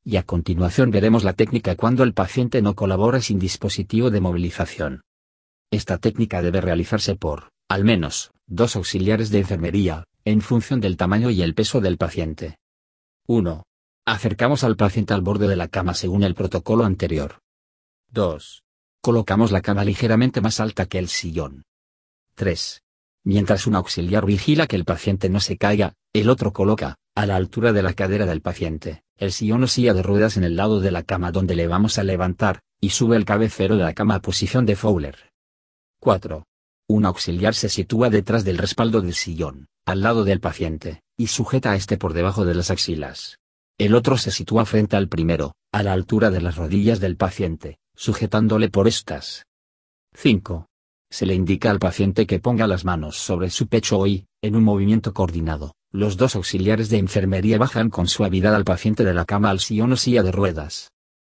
y a continuación veremos la técnica cuando el paciente no colabora sin dispositivo de movilización. Esta técnica debe realizarse por, al menos, 2 auxiliares de enfermería, en función del tamaño y el peso del paciente. 1. Acercamos al paciente al borde de la cama según el protocolo anterior. 2. Colocamos la cama ligeramente más alta que el sillón. 3. Mientras un auxiliar vigila que el paciente no se caiga, el otro coloca, a la altura de la cadera del paciente, el sillón o silla de ruedas en el lado de la cama donde le vamos a levantar, y sube el cabecero de la cama a posición de Fowler. 4. Un auxiliar se sitúa detrás del respaldo del sillón, al lado del paciente, y sujeta a este por debajo de las axilas. El otro se sitúa frente al primero, a la altura de las rodillas del paciente, sujetándole por estas. 5. Se le indica al paciente que ponga las manos sobre su pecho y, en un movimiento coordinado, los 2 auxiliares de enfermería bajan con suavidad al paciente de la cama al sillón o silla de ruedas.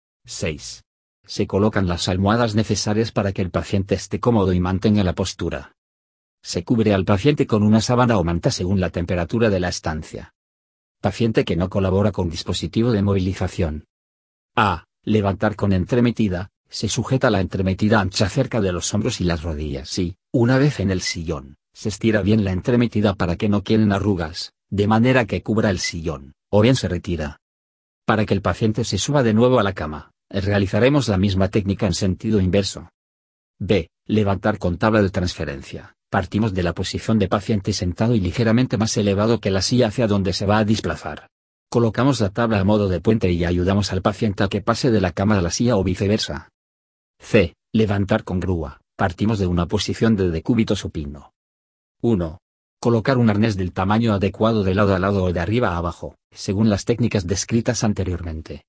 6. Se colocan las almohadas necesarias para que el paciente esté cómodo y mantenga la postura. Se cubre al paciente con una sábana o manta según la temperatura de la estancia. Paciente que no colabora con dispositivo de movilización. A. Levantar con entremetida. Se sujeta la entremetida ancha cerca de los hombros y las rodillas y, una vez en el sillón, se estira bien la entremetida para que no queden arrugas, de manera que cubra el sillón, o bien se retira. Para que el paciente se suba de nuevo a la cama, realizaremos la misma técnica en sentido inverso. B. Levantar con tabla de transferencia. Partimos de la posición de paciente sentado y ligeramente más elevado que la silla hacia donde se va a desplazar. Colocamos la tabla a modo de puente y ayudamos al paciente a que pase de la cama a la silla o viceversa. C. Levantar con grúa. Partimos de una posición de decúbito supino. 1. Colocar un arnés del tamaño adecuado de lado a lado o de arriba a abajo, según las técnicas descritas anteriormente.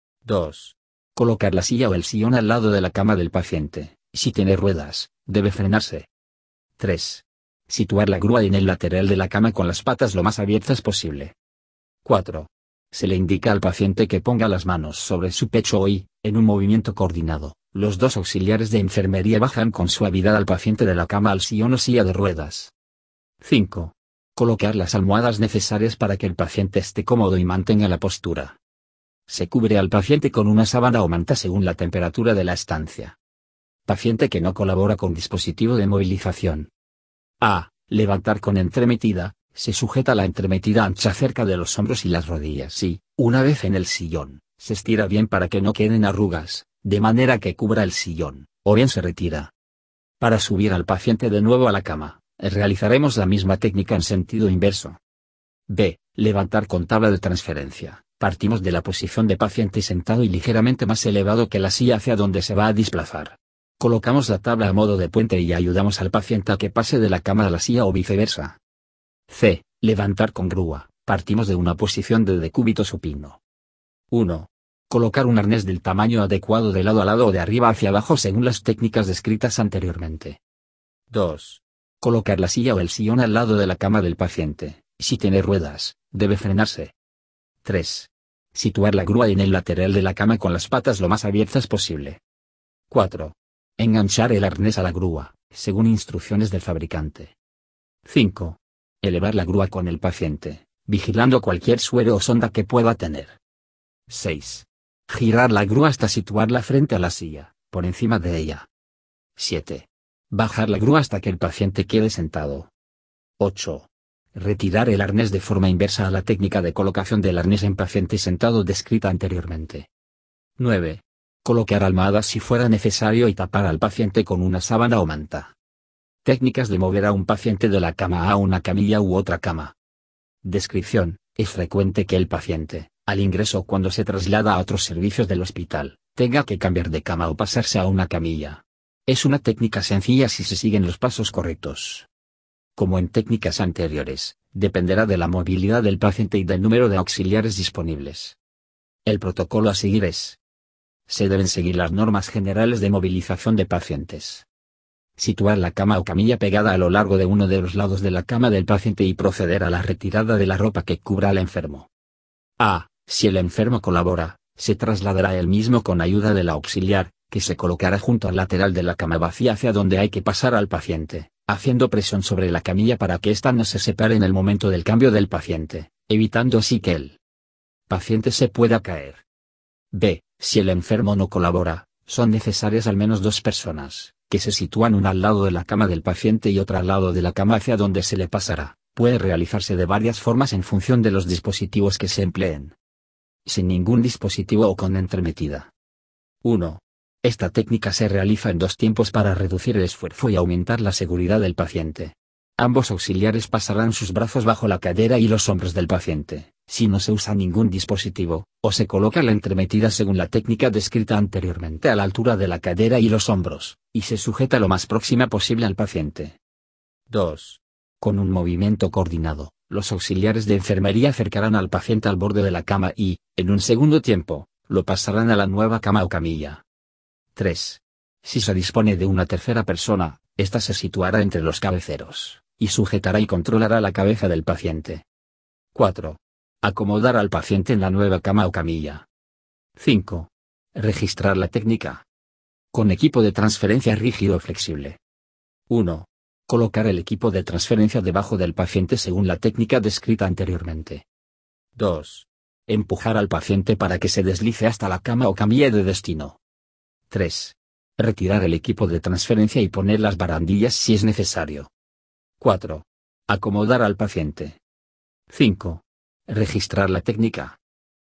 2. Colocar la silla o el sillón al lado de la cama del paciente. Si tiene ruedas, debe frenarse. 3. Situar la grúa en el lateral de la cama con las patas lo más abiertas posible. 4. Se le indica al paciente que ponga las manos sobre su pecho y, en un movimiento coordinado, los 2 auxiliares de enfermería bajan con suavidad al paciente de la cama al sillón o silla de ruedas. 5. Colocar las almohadas necesarias para que el paciente esté cómodo y mantenga la postura. Se cubre al paciente con una sábana o manta según la temperatura de la estancia. Paciente que no colabora con dispositivo de movilización. A. Levantar con entremetida. Se sujeta la entremetida ancha cerca de los hombros y las rodillas y, una vez en el sillón, se estira bien para que no queden arrugas, de manera que cubra el sillón, o bien se retira. Para subir al paciente de nuevo a la cama, realizaremos la misma técnica en sentido inverso. B. Levantar con tabla de transferencia. Partimos de la posición de paciente sentado y ligeramente más elevado que la silla hacia donde se va a desplazar. Colocamos la tabla a modo de puente y ayudamos al paciente a que pase de la cama a la silla o viceversa. C. Levantar con grúa. Partimos de una posición de decúbito supino. 1. Colocar un arnés del tamaño adecuado de lado a lado o de arriba hacia abajo según las técnicas descritas anteriormente. 2. Colocar la silla o el sillón al lado de la cama del paciente. Si tiene ruedas, debe frenarse. 3. Situar la grúa en el lateral de la cama con las patas lo más abiertas posible. 4. Enganchar el arnés a la grúa, según instrucciones del fabricante. 5. Elevar la grúa con el paciente, vigilando cualquier suero o sonda que pueda tener. 6. Girar la grúa hasta situarla frente a la silla, por encima de ella. 7. Bajar la grúa hasta que el paciente quede sentado. 8. Retirar el arnés de forma inversa a la técnica de colocación del arnés en paciente sentado descrita anteriormente. 9. Colocar almohadas si fuera necesario y tapar al paciente con una sábana o manta. Técnicas de mover a un paciente de la cama a una camilla u otra cama. Descripción: es frecuente que el paciente, al ingreso o cuando se traslada a otros servicios del hospital, tenga que cambiar de cama o pasarse a una camilla. Es una técnica sencilla si se siguen los pasos correctos. Como en técnicas anteriores, dependerá de la movilidad del paciente y del número de auxiliares disponibles. El protocolo a seguir es: se deben seguir las normas generales de movilización de pacientes. Situar la cama o camilla pegada a lo largo de uno de los lados de la cama del paciente y proceder a la retirada de la ropa que cubra al enfermo. A. Si el enfermo colabora, se trasladará él mismo con ayuda del auxiliar, que se colocará junto al lateral de la cama vacía hacia donde hay que pasar al paciente, haciendo presión sobre la camilla para que ésta no se separe en el momento del cambio del paciente, evitando así que el paciente se pueda caer. B. Si el enfermo no colabora, son necesarias al menos 2 personas, que se sitúan una al lado de la cama del paciente y otra al lado de la cama hacia donde se le pasará. Puede realizarse de varias formas en función de los dispositivos que se empleen. Sin ningún dispositivo o con entremetida. 1. Esta técnica se realiza en 2 tiempos para reducir el esfuerzo y aumentar la seguridad del paciente. Ambos auxiliares pasarán sus brazos bajo la cadera y los hombros del paciente, si no se usa ningún dispositivo, o se coloca la entremetida según la técnica descrita anteriormente a la altura de la cadera y los hombros, y se sujeta lo más próxima posible al paciente. 2. Con un movimiento coordinado, los auxiliares de enfermería acercarán al paciente al borde de la cama y, en un segundo tiempo, lo pasarán a la nueva cama o camilla. 3. Si se dispone de una tercera persona, ésta se situará entre los cabeceros, y sujetará y controlará la cabeza del paciente. 4. Acomodar al paciente en la nueva cama o camilla. 5. Registrar la técnica. Con equipo de transferencia rígido o flexible. 1. Colocar el equipo de transferencia debajo del paciente según la técnica descrita anteriormente. 2. Empujar al paciente para que se deslice hasta la cama o camilla de destino. 3. Retirar el equipo de transferencia y poner las barandillas si es necesario. 4. Acomodar al paciente. 5. Registrar la técnica.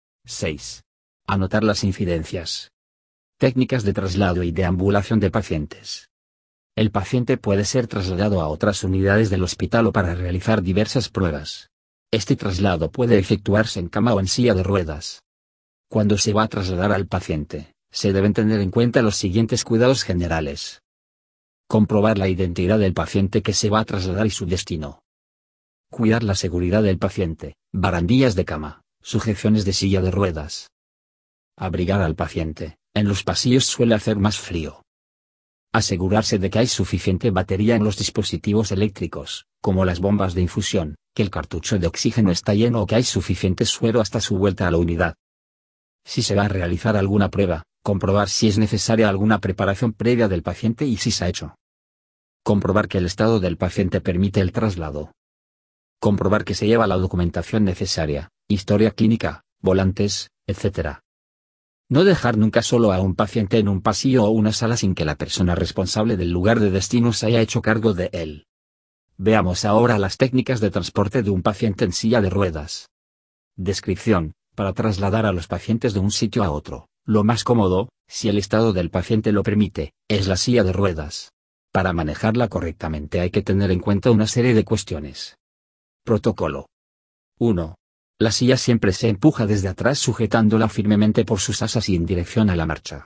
6. Anotar las incidencias. Técnicas de traslado y deambulación de pacientes. El paciente puede ser trasladado a otras unidades del hospital o para realizar diversas pruebas. Este traslado puede efectuarse en cama o en silla de ruedas. Cuando se va a trasladar al paciente, se deben tener en cuenta los siguientes cuidados generales. Comprobar la identidad del paciente que se va a trasladar y su destino. Cuidar la seguridad del paciente, barandillas de cama, sujeciones de silla de ruedas. Abrigar al paciente, en los pasillos suele hacer más frío. Asegurarse de que hay suficiente batería en los dispositivos eléctricos, como las bombas de infusión, que el cartucho de oxígeno está lleno o que hay suficiente suero hasta su vuelta a la unidad. Si se va a realizar alguna prueba, comprobar si es necesaria alguna preparación previa del paciente y si se ha hecho. Comprobar que el estado del paciente permite el traslado. Comprobar que se lleva la documentación necesaria, historia clínica, volantes, etc. No dejar nunca solo a un paciente en un pasillo o una sala sin que la persona responsable del lugar de destino se haya hecho cargo de él. Veamos ahora las técnicas de transporte de un paciente en silla de ruedas. Descripción: para trasladar a los pacientes de un sitio a otro, lo más cómodo, si el estado del paciente lo permite, es la silla de ruedas. Para manejarla correctamente hay que tener en cuenta una serie de cuestiones. Protocolo. 1. La silla siempre se empuja desde atrás sujetándola firmemente por sus asas y en dirección a la marcha.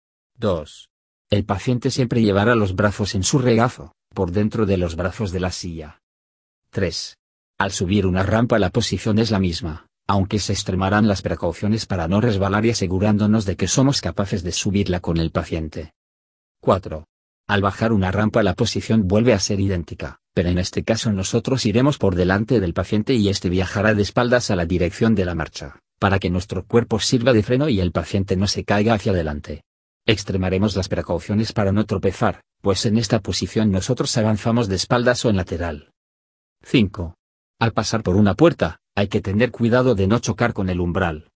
2. El paciente siempre llevará los brazos en su regazo, por dentro de los brazos de la silla. 3. Al subir una rampa la posición es la misma, aunque se extremarán las precauciones para no resbalar y asegurándonos de que somos capaces de subirla con el paciente. 4. Al bajar una rampa la posición vuelve a ser idéntica, pero en este caso nosotros iremos por delante del paciente y este viajará de espaldas a la dirección de la marcha, para que nuestro cuerpo sirva de freno y el paciente no se caiga hacia adelante. Extremaremos las precauciones para no tropezar, pues en esta posición nosotros avanzamos de espaldas o en lateral. 5. Al pasar por una puerta, hay que tener cuidado de no chocar con el umbral.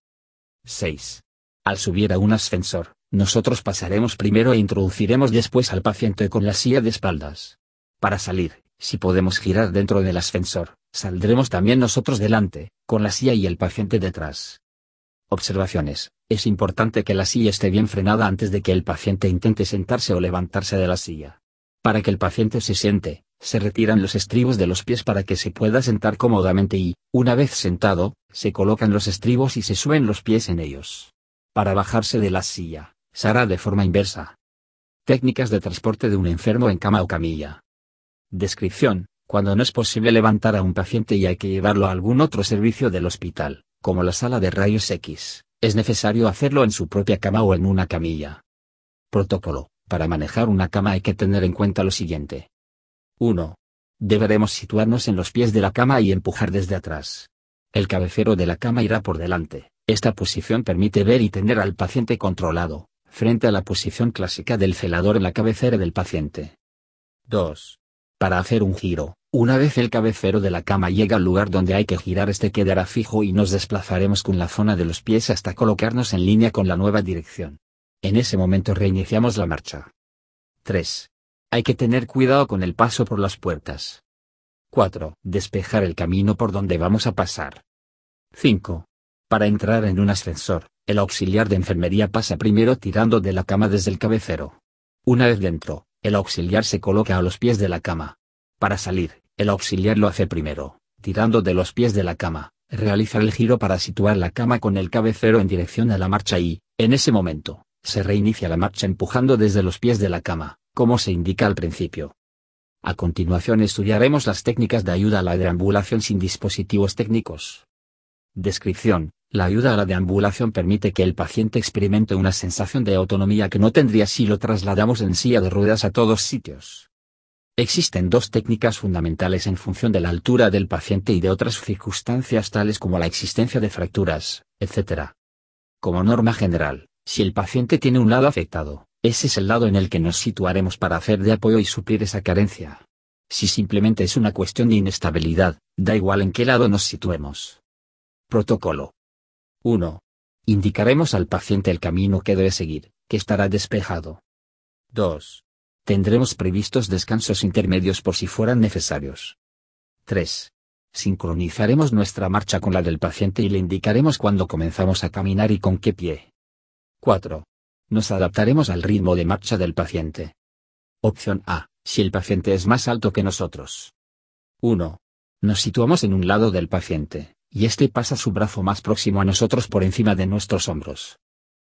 6. Al subir a un ascensor, nosotros pasaremos primero e introduciremos después al paciente con la silla de espaldas. Para salir, si podemos girar dentro del ascensor, saldremos también nosotros delante, con la silla y el paciente detrás. Observaciones: es importante que la silla esté bien frenada antes de que el paciente intente sentarse o levantarse de la silla. Para que el paciente se siente, se retiran los estribos de los pies para que se pueda sentar cómodamente y, una vez sentado, se colocan los estribos y se suben los pies en ellos. Para bajarse de la silla, se hará de forma inversa. Técnicas de transporte de un enfermo en cama o camilla. Descripción: cuando no es posible levantar a un paciente y hay que llevarlo a algún otro servicio del hospital, como la sala de rayos X, es necesario hacerlo en su propia cama o en una camilla. Protocolo: para manejar una cama hay que tener en cuenta lo siguiente. 1. Deberemos situarnos en los pies de la cama y empujar desde atrás. El cabecero de la cama irá por delante. Esta posición permite ver y tener al paciente controlado, frente a la posición clásica del celador en la cabecera del paciente. 2. Para hacer un giro, Una vez el cabecero de la cama llega al lugar donde hay que girar, este quedará fijo y nos desplazaremos con la zona de los pies hasta colocarnos en línea con la nueva dirección. En ese momento reiniciamos la marcha. 3. Hay que tener cuidado con el paso por las puertas. 4. Despejar el camino por donde vamos a pasar. 5. Para entrar en un ascensor, el auxiliar de enfermería pasa primero tirando de la cama desde el cabecero. Una vez dentro, el auxiliar se coloca a los pies de la cama. Para salir, el auxiliar lo hace primero, tirando de los pies de la cama, realiza el giro para situar la cama con el cabecero en dirección a la marcha y, en ese momento, se reinicia la marcha empujando desde los pies de la cama, como se indica al principio. A continuación estudiaremos las técnicas de ayuda a la deambulación sin dispositivos técnicos. Descripción: la ayuda a la deambulación permite que el paciente experimente una sensación de autonomía que no tendría si lo trasladamos en silla de ruedas a todos sitios. Existen dos técnicas fundamentales en función de la altura del paciente y de otras circunstancias tales como la existencia de fracturas, etc. Como norma general, si el paciente tiene un lado afectado, ese es el lado en el que nos situaremos para hacer de apoyo y suplir esa carencia. Si simplemente es una cuestión de inestabilidad, da igual en qué lado nos situemos. Protocolo. 1. Indicaremos al paciente el camino que debe seguir, que estará despejado. 2. Tendremos previstos descansos intermedios por si fueran necesarios. 3. Sincronizaremos nuestra marcha con la del paciente y le indicaremos cuándo comenzamos a caminar y con qué pie. 4. Nos adaptaremos al ritmo de marcha del paciente. Opción A, si el paciente es más alto que nosotros. 1. Nos situamos en un lado del paciente, y este pasa su brazo más próximo a nosotros por encima de nuestros hombros.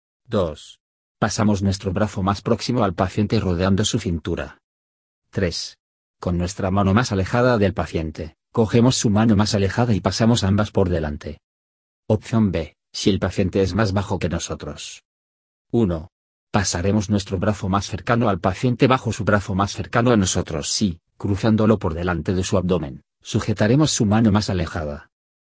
2. Pasamos nuestro brazo más próximo al paciente rodeando su cintura. 3. Con nuestra mano más alejada del paciente, cogemos su mano más alejada y pasamos ambas por delante. Opción B, si el paciente es más bajo que nosotros. 1. Pasaremos nuestro brazo más cercano al paciente bajo su brazo más cercano a nosotros y, cruzándolo por delante de su abdomen, sujetaremos su mano más alejada.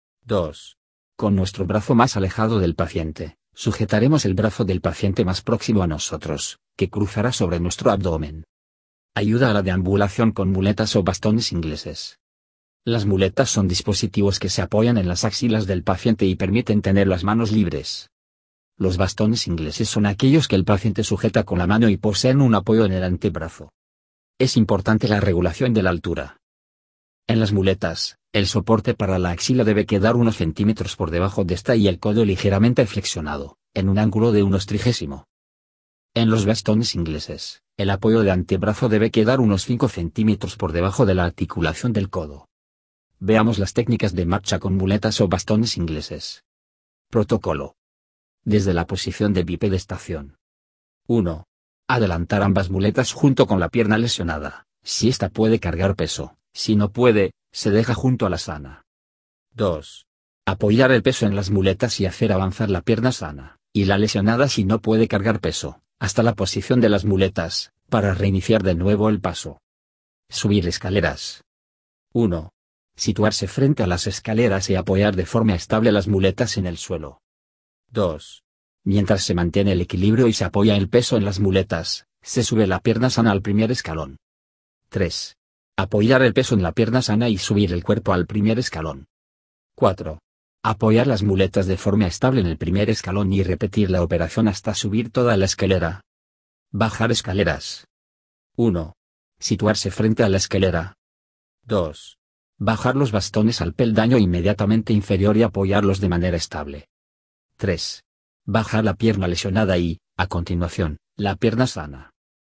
2. Con nuestro brazo más alejado del paciente, sujetaremos el brazo del paciente más próximo a nosotros, que cruzará sobre nuestro abdomen. Ayuda a la deambulación con muletas o bastones ingleses. Las muletas son dispositivos que se apoyan en las axilas del paciente y permiten tener las manos libres. Los bastones ingleses son aquellos que el paciente sujeta con la mano y poseen un apoyo en el antebrazo. Es importante la regulación de la altura. En las muletas, el soporte para la axila debe quedar unos centímetros por debajo de esta y el codo ligeramente flexionado, en un ángulo de unos 30. En los bastones ingleses, el apoyo de antebrazo debe quedar unos 5 centímetros por debajo de la articulación del codo. Veamos las técnicas de marcha con muletas o bastones ingleses. Protocolo. Desde la posición de bipedestación. 1. Adelantar ambas muletas junto con la pierna lesionada, si ésta puede cargar peso. Si no puede, se deja junto a la sana. 2. Apoyar el peso en las muletas y hacer avanzar la pierna sana, y la lesionada si no puede cargar peso, hasta la posición de las muletas, para reiniciar de nuevo el paso. Subir escaleras. 1. Situarse frente a las escaleras y apoyar de forma estable las muletas en el suelo. 2. Mientras se mantiene el equilibrio y se apoya el peso en las muletas, se sube la pierna sana al primer escalón. 3. Apoyar el peso en la pierna sana y subir el cuerpo al primer escalón. 4. Apoyar las muletas de forma estable en el primer escalón y repetir la operación hasta subir toda la escalera. Bajar escaleras. 1. Situarse frente a la escalera. 2. Bajar los bastones al peldaño inmediatamente inferior y apoyarlos de manera estable. 3. Bajar la pierna lesionada y, a continuación, la pierna sana.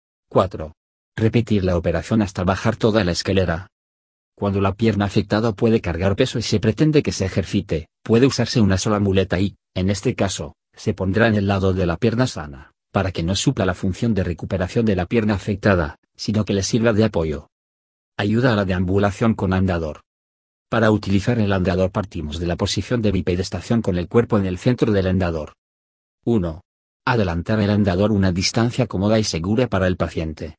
4. Repetir la operación hasta bajar toda la escalera. Cuando la pierna afectada puede cargar peso y se pretende que se ejercite, puede usarse una sola muleta y, en este caso, se pondrá en el lado de la pierna sana, para que no supla la función de recuperación de la pierna afectada, sino que le sirva de apoyo. Ayuda a la deambulación con andador. Para utilizar el andador partimos de la posición de bipedestación con el cuerpo en el centro del andador. 1. Adelantar el andador una distancia cómoda y segura para el paciente.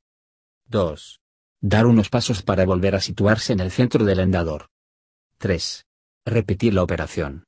2. Dar unos pasos para volver a situarse en el centro del andador. 3. Repetir la operación.